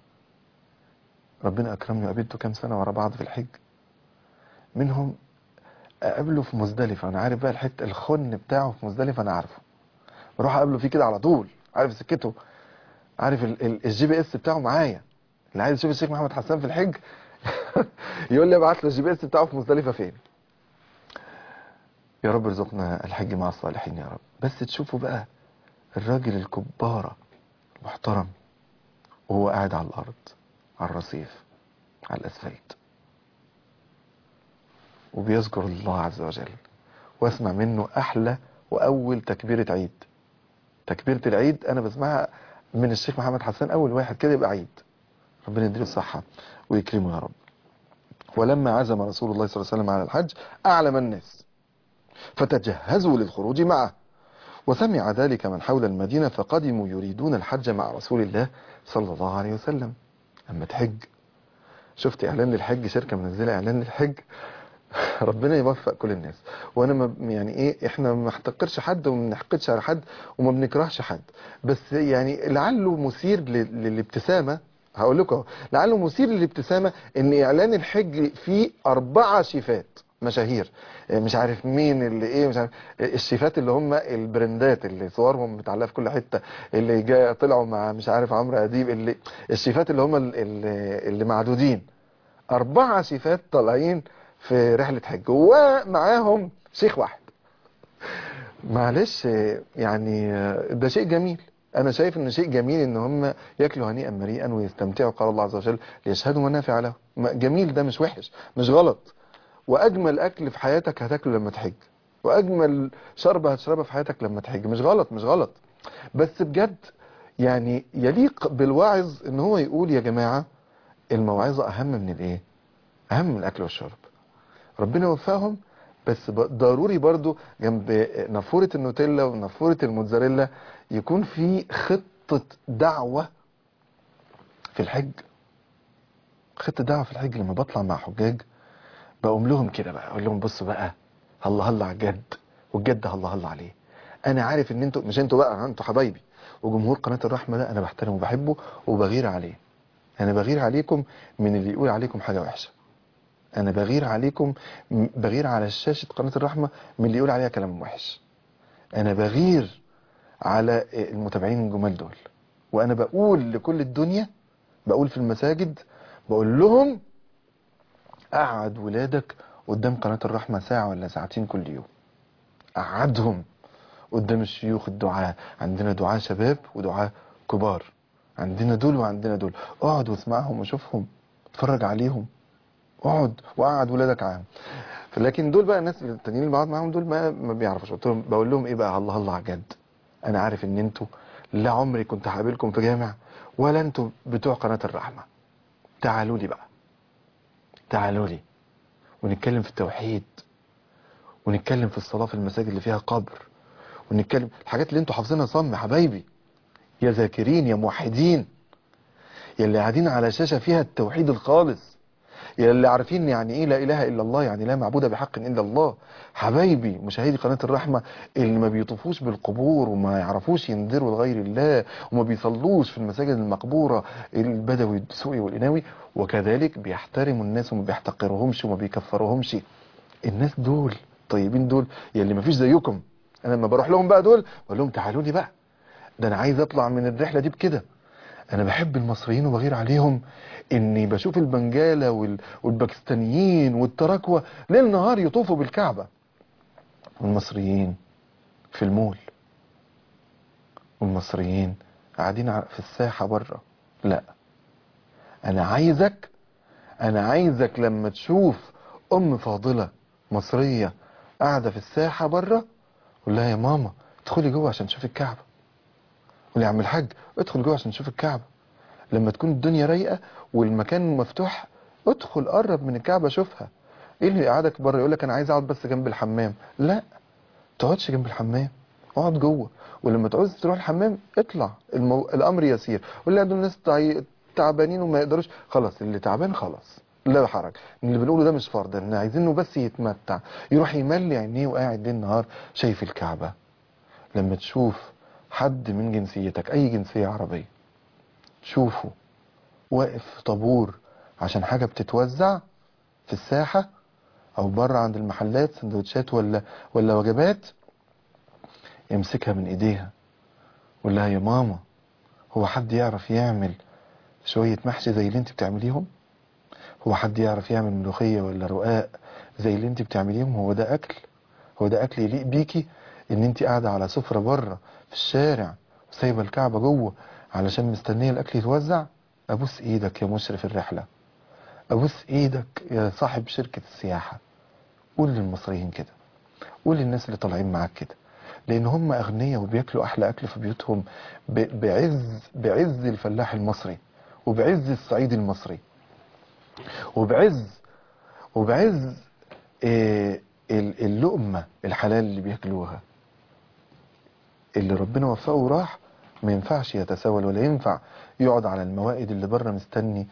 ربنا اكرمني وقابلته كام سنة ورا بعض في الحج. منهم اقابله في مزدلفة، انا عارف بقى الحته الخن بتاعه في مزدلفة، انا عارفه، بروح اقابله فيه كده على طول، عارف سكته، عارف الجي بي اس بتاعه معايا. اللي عايز يشوف الشيخ محمد حسان في الحج يقول لي ابعت له الجي بي اس بتاعه في مزدلفة فين. يا رب ارزقنا الحج مع الصالحين يا رب. بس تشوفوا بقى الراجل الكبارة المحترم وهو قاعد على الارض على الرصيف على الاسفلت وبيذكر الله عز وجل، واسمع منه احلى واول تكبيرة عيد. تكبيرة العيد انا بسمعها من الشيخ محمد حسان، اول واحد كده يبقى عيد. ربنا يديله الصحة ويكرمه يا رب. ولما عزم رسول الله صلى الله عليه وسلم على الحج اعلم الناس فتجهزوا للخروج معه، وسمع ذلك من حول المدينة فقدموا يريدون الحج مع رسول الله صلى الله عليه وسلم. اما تحج، شفت اعلان للحج، شركة منزلة اعلان للحج. ربنا يوفق كل الناس. وانا ما يعني ايه، احنا ما بنحتقرش حد وما بنحقدش على حد وما بنكرهش حد، بس يعني لعله مثير للابتسامة. هقول لكم لعله مثير للابتسامة ان اعلان الحج فيه 4 شيفات مشاهير، مش عارف مين اللي ايه، مش عارف الشيفات اللي هم البرندات اللي صورهم متعلقه في كل حته، اللي جاي طلعوا مع مش عارف عمرو اديب، اللي الشيفات اللي هم اللي معدودين. 4 شيفات طالعين في رحلة حج ومعاهم شيخ واحد. معلش يعني ده شيء جميل. انا شايف ان شيء جميل ان هم ياكلوا هنيئا مريئا ويستمتعوا، قال الله عز وجل ليشهدوا منافع لهم. جميل، ده مش وحش، مش غلط. واجمل اكل في حياتك هتاكله لما تحج، واجمل شربة هتشربها في حياتك لما تحج. مش غلط، مش غلط. بس بجد يعني يليق بالواعظ ان هو يقول يا جماعة الموعظة اهم من الايه، اهم من الاكل والشرب. ربنا يوفقهم. بس ضروري برضو جنب نافورة النوتيلا ونافورة الموتزاريلا يكون في خطة دعوة في الحج. خطة دعوة في الحج لما بطلع مع حجاج بقوم لهم كده بقى، اقول لهم بصوا بقى، هلا هلا على الجد، والجد هلا هلا عليه. انا عارف ان انتوا، مش انتوا بقى، انتوا حبايبي وجمهور قناة الرحمة ده انا بحترمه وبحبه وبغير عليه. انا بغير عليكم من اللي يقول عليكم حاجة وحشة. انا بغير عليكم، بغير على شاشة قناة الرحمة من اللي يقول عليها كلام وحش. انا بغير على المتابعين الجمال دول. وانا بقول لكل الدنيا، بقول في المساجد، بقول لهم قعد ولادك قدام قناة الرحمة ساعة ولا ساعتين كل يوم. قعدهم قدام الشيوخ الدعاء. عندنا دعاء شباب ودعاء كبار، عندنا دول وعندنا دول. اقعد واسمعهم وشوفهم، اتفرج عليهم، اقعد وقعد ولادك معاهم. لكن دول بقى الناس التانيين اللي بقعد معاهم دول ما بيعرفوش. قلت لهم، بقول لهم ايه بقى، الله الله على جد. انا عارف ان انتوا لا عمري كنت هقابلكم في جامع ولا انتوا بتوع قناة الرحمة. تعالوا لي بقى، تعالوا لي ونتكلم في التوحيد، ونتكلم في الصلاة في المساجد اللي فيها قبر، ونتكلم الحاجات اللي انتوا حافظينها صم يا حبايبي، يا ذاكرين يا موحدين، يا اللي قاعدين على شاشة فيها التوحيد الخالص، يا اللي عارفين يعني ايه لا اله الا الله، يعني لا معبود بحق الا الله. حبايبي مشاهدي قناة الرحمة اللي ما بيطوفوش بالقبور وما يعرفوش ينذروا لغير الله وما بيصلوش في المساجد المقبورة، البدوي الدسوقي والقناوي، وكذلك بيحترموا الناس وما بيحتقرهمش وما بيكفرهمش. الناس دول طيبين دول، يا اللي ما فيش زيكم. انا لما بروح لهم بقى دول بقول لهم تعالوا لي بقى، ده انا عايز اطلع من الرحلة دي بكده. انا بحب المصريين وبغير عليهم، اني بشوف البنجالة والباكستانيين والتراكوة ليل نهار يطوفوا بالكعبة، والمصريين في المول، والمصريين قاعدين في الساحة بره. لا، انا عايزك لما تشوف ام فاضلة مصرية قاعدة في الساحة بره، قول لها يا ماما ادخلي جوه عشان تشوفي الكعبة. قول يا عم الحاج ادخل جوه عشان تشوف الكعبة. لما تكون الدنيا رايقة والمكان مفتوح، ادخل قرب من الكعبة شوفها. ايه اللي قعدك بره يقول لك انا عايز اقعد بس جنب الحمام؟ لا، تقعدش جنب الحمام، اقعد جوه. ولما تعوز تروح الحمام اطلع، الامر يسير. واللي عندهم ناس تعبانين وما يقدروش، خلاص اللي تعبان خلاص لا حرج. اللي بنقوله ده مش فرض، احنا عايزينه بس يتمتع، يروح يملي عينيه وقاعد ليل نهار شايف الكعبة. لما تشوف حد من جنسيتك، اي جنسية عربية، تشوفه واقف في طابور عشان حاجة بتتوزع في الساحة او بره عند المحلات، سندوتشات ولا وجبات، يمسكها من ايديها ويقول لها يا ماما هو حد يعرف يعمل شوية محشي زي اللي انت بتعمليهم؟ هو حد يعرف يعمل ملوخية ولا رقاق زي اللي انت بتعمليهم؟ هو ده اكل؟ هو ده اكل يليق بيكي ان انت قاعدة على سفرة بره في الشارع وسايبة الكعبة جوه علشان مستنية الاكل يتوزع؟ ابوس ايدك يا مشرف الرحلة، ابوس ايدك يا صاحب شركة السياحة. قول للمصريين كده، قول للناس اللي طالعين معاك كده، لان هم اغنياء وبياكلوا احلى اكل في بيوتهم بعز الفلاح المصري، وبعز الصعيد المصري، وبعز اللقمة الحلال اللي بياكلوها. اللي ربنا وفقه وراح ما ينفعش يتساهل، ولا ينفع يقعد على الموائد اللي بره مستني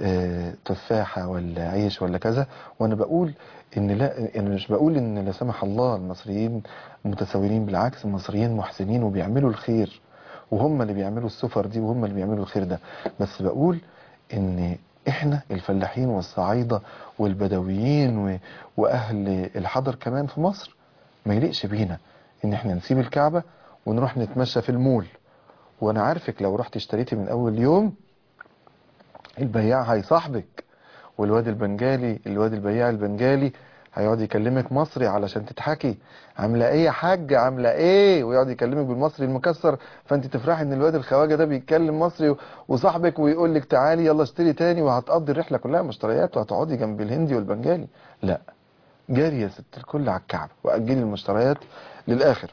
تفاحة ولا عيش ولا كذا. وانا بقول ان لا، انا مش بقول ان لا سمح الله المصريين متساهلين، بالعكس المصريين محسنين وبيعملوا الخير، وهم اللي بيعملوا السفر دي، وهم اللي بيعملوا الخير ده. بس بقول ان احنا الفلاحين والصعايدة والبدويين واهل الحضر كمان في مصر ما يليقش بينا ان احنا نسيب الكعبة ونروح نتمشى في المول. وانا عارفك لو رحت اشتريتي من اول يوم البياع هيصاحبك، والواد البنجالي، الواد البياع البنجالي هيقعد يكلمك مصري علشان تضحكي، عامله ايه يا حاج، عامله ايه، ويقعد يكلمك بالمصري المكسر، فانت تفرحي ان الواد الخواجه ده بيتكلم مصري وصاحبك، ويقول لك تعالي يلا اشتري تاني، وهتقضي الرحله كلها مشتريات وهتقعدي جنب الهندي والبنجالي. لا، جاري يا ست الكل على الكعبه واجلي المشتريات للاخر.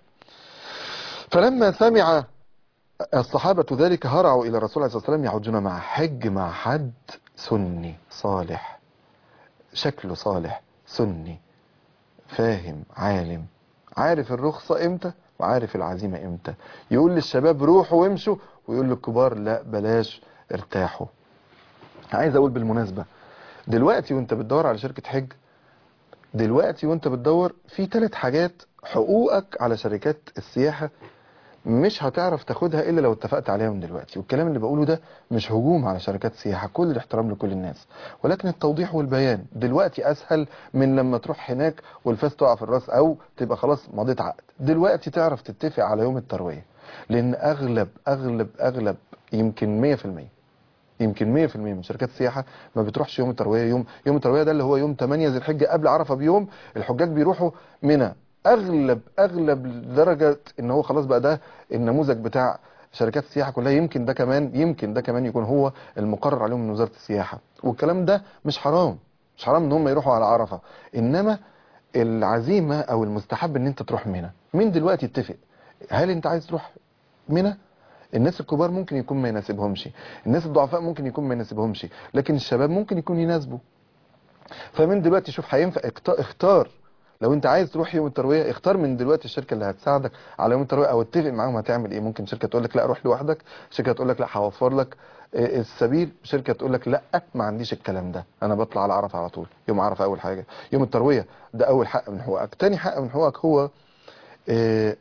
فلما سمع الصحابة ذلك هرعوا إلى الرسول عليه الصلاة والسلام يحجون معه. حج مع حد سني صالح، شكله صالح، سني، فاهم، عالم، عارف الرخصة امتى وعارف العزيمة امتى. يقول للشباب روحوا وامشوا، ويقول للكبار لا بلاش ارتاحوا. عايز اقول بالمناسبة، دلوقتي وانت بتدور على شركة حج، دلوقتي وانت بتدور في 3 حاجات حقوقك على شركات السياحة مش هتعرف تاخدها الا لو اتفقت عليها من دلوقتي. والكلام اللي بقوله ده مش هجوم على شركات سياحة، كل الاحترام لكل الناس، ولكن التوضيح والبيان دلوقتي اسهل من لما تروح هناك والفاس تقع في الراس او تبقى خلاص مضيت عقد. دلوقتي تعرف تتفق على يوم التروية، لان اغلب يمكن 100%، يمكن 100% من شركات السياحة ما بتروحش يوم التروية. يوم التروية ده اللي هو يوم 8 ذي الحجة قبل عرفة بيوم. الحجاج بيروحوا منى، اغلب لدرجة ان هو خلاص بقى ده النموذج بتاع شركات السياحة كلها. يمكن ده كمان يكون هو المقرر عليهم من وزارة السياحة. والكلام ده مش حرام، مش حرام ان هم يروحوا على عرفة، انما العزيمة او المستحب ان انت تروح منى من دلوقتي. اتفق، هل انت عايز تروح منى؟ الناس الكبار ممكن يكون ما يناسبهمش، الناس الضعفاء ممكن يكون ما يناسبهمش، لكن الشباب ممكن يكون يناسبه. فمن دلوقتي شوف هينفع، اختار. لو انت عايز تروح يوم الترويه اختار من دلوقتي الشركه اللي هتساعدك على يوم الترويه، او اتفق معاهم هتعمل ايه. ممكن شركه تقول لك لا روح لوحدك، شركه تقول لك لا هوفر لك السبيل، شركه تقول لك لا ما عنديش الكلام ده، انا بطلع على عرفه على طول. يوم عرفه اول حاجه، يوم الترويه ده اول حق من حقوقك. تاني حق من حقوقك هو اه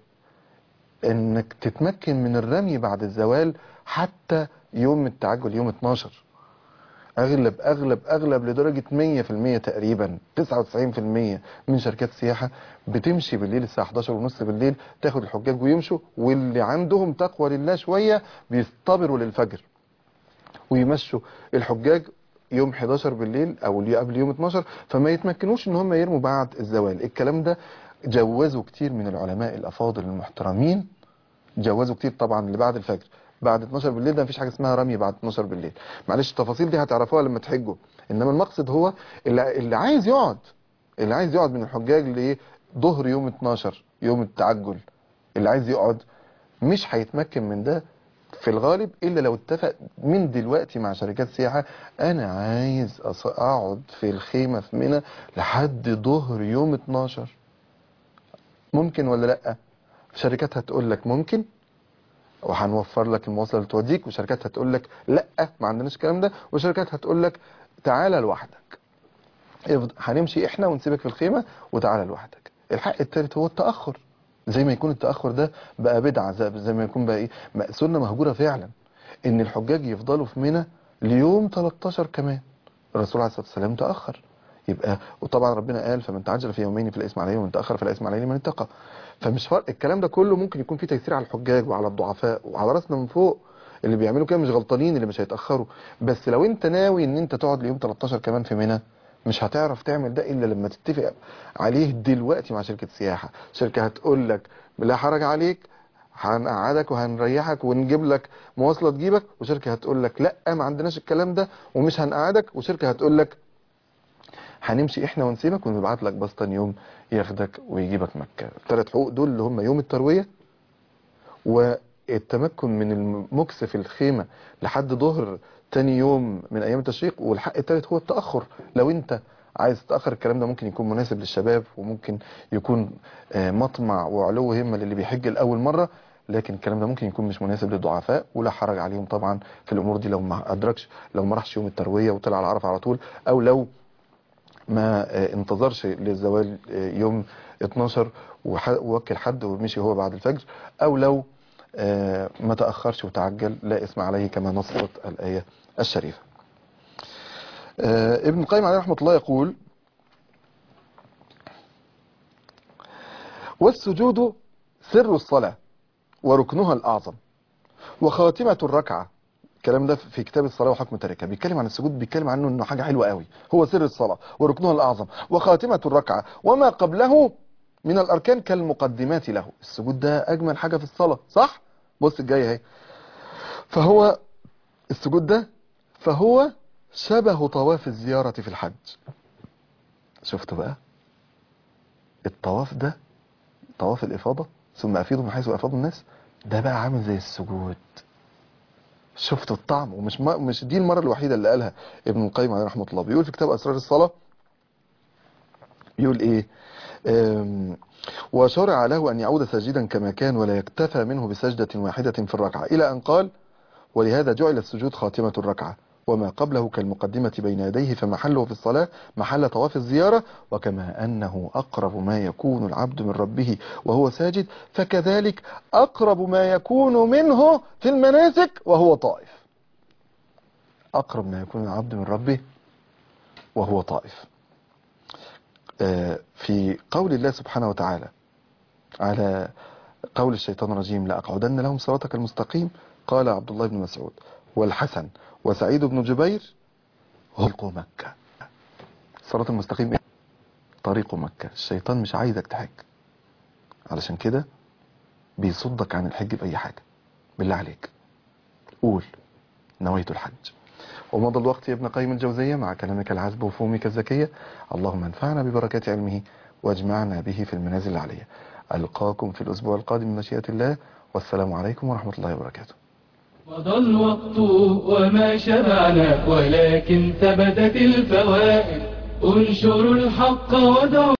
انك تتمكن من الرمي بعد الزوال حتى يوم التعجل يوم 12. اغلب لدرجة 100% تقريبا 99% من شركات السياحة بتمشي بالليل الساعة 11 ونص بالليل، تاخد الحجاج ويمشوا، واللي عندهم تقوى لله شوية بيصطبروا للفجر ويمشوا الحجاج يوم 11 بالليل او اللي قبل يوم 12، فما يتمكنوش ان هم يرموا بعد الزوال. الكلام ده جوزوا كتير من العلماء الافاضل المحترمين، جوزوا كتير طبعا اللي بعد الفجر. بعد 12 بالليل ده مفيش حاجه اسمها رمي بعد 12 بالليل. معلش التفاصيل دي هتعرفوها لما تحجوا، انما المقصد هو اللي عايز يقعد، اللي عايز يقعد من الحجاج لظهر يوم 12 يوم التعجل، اللي عايز يقعد مش هيتمكن من ده في الغالب الا لو اتفق من دلوقتي مع شركات سياحه، انا عايز اقعد في الخيمه في منى لحد ظهر يوم 12. ممكن ولا لا؟ شركات هتقول لك ممكن وهنوفر لك المواصله اللي توديك، وشركات هتقول لك لا ما عندناش الكلام ده، وشركات هتقول لك تعالى لوحدك، هنمشي احنا ونسيبك في الخيمه وتعالى لوحدك. الحق الثالث هو التاخر، زي ما يكون التاخر ده بقى بدعه، زي ما يكون بقى ايه، بقى سنه مهجوره فعلا، ان الحجاج يفضلوا في منى ليوم 13 كمان. الرسول عليه الصلاه والسلام تاخر، يبقى وطبعا ربنا قال فمن تعجل في يومين فلا اثم عليه ومن تاخر فلا اثم عليه لمن اتقى. فمش فرق الكلام ده كله، ممكن يكون فيه تيسير على الحجاج وعلى الضعفاء وعلى راسنا من فوق، اللي بيعملوا كده مش غلطانين، اللي مش هيتاخروا. بس لو انت ناوي ان انت تقعد ليوم 13 كمان في منى، مش هتعرف تعمل ده الا لما تتفق عليه دلوقتي مع شركه سياحه. شركه هتقول لك لا حرج عليك، هنقعدك وهنريحك ونجيب لك مواصله تجيبك، وشركه هتقول لك لا ما عندناش الكلام ده ومش هنقعدك، وشركه هتقول لك هنمشي احنا ونسيبك ونبعت لك باص تاني يوم ياخدك ويجيبك مكة. الثلاث حقوق دول اللي هم يوم التروية، والتمكن من المكث في الخيمة لحد ظهر تاني يوم من ايام التشريق، والحق الثالث هو التأخر. لو انت عايز تأخر الكلام ده ممكن يكون مناسب للشباب، وممكن يكون مطمع وعلو همة للي بيحج لأول مرة، لكن الكلام ده ممكن يكون مش مناسب للضعفاء، ولا حرج عليهم طبعا في الامور دي لو ما ادركش، لو ما راحش يوم التروية وطلع على عرفة على طول، او لو ما انتظرش للزوال يوم 12 ووكل حد ومشي هو بعد الفجر، او لو ما تأخرش وتعجل لا اسم عليه كما نصت الآية الشريفة. ابن القيم عليه رحمة الله يقول: والسجود سر الصلاة وركنها الأعظم وخاتمة الركعة. الكلام ده في كتاب الصلاة وحكم تاركها، بيتكلم عن السجود، بيتكلم عنه انه حاجة حلوة قوي، هو سر الصلاة وركنها الأعظم وخاتمة الركعة وما قبله من الأركان كالمقدمات له. السجود ده أجمل حاجة في الصلاة، صح؟ بص الجاية اهي. فهو السجود ده فهو شبه طواف الزيارة في الحج. شفتوا بقى الطواف ده، طواف الإفاضة، ثم أفيضوا من حيث أفاض الناس، ده بقى عامل زي السجود. شفتوا الطعم؟ مش دي المرة الوحيدة اللي قالها ابن القيم عليه رحمة الله. بيقول في كتاب أسرار الصلاة، بيقول إيه؟ وشرع له أن يعود ساجدا كما كان ولا يكتفى منه بسجدة واحدة في الركعة، إلى أن قال: ولهذا جعل السجود خاتمة الركعة وما قبله كالمقدمة بين يديه، فمحله في الصلاة محل طواف الزيارة، وكما أنه أقرب ما يكون العبد من ربه وهو ساجد، فكذلك أقرب ما يكون منه في المناسك وهو طائف. أقرب ما يكون العبد من ربه وهو طائف. في قول الله سبحانه وتعالى على قول الشيطان الرجيم: لأقعدن لهم صراطك المستقيم، قال عبد الله بن مسعود والحسن وسعيد بن جبير: طريق مكة. الصراط المستقيم إيه؟ طريق مكة. الشيطان مش عايزك تحج، علشان كده بيصدك عن الحج بأي حاجة. بالله عليك قول نويت الحج. ومضى الوقت يا ابن قيم الجوزية مع كلامك العذب وفهمك الزكية. اللهم انفعنا ببركات علمه واجمعنا به في المنازل العلية. ألقاكم في الأسبوع القادم من مشيئة الله، والسلام عليكم ورحمة الله وبركاته. مضى الوقت وما شبعنا ولكن ثبتت الفوائد. انشروا الحق ودعوا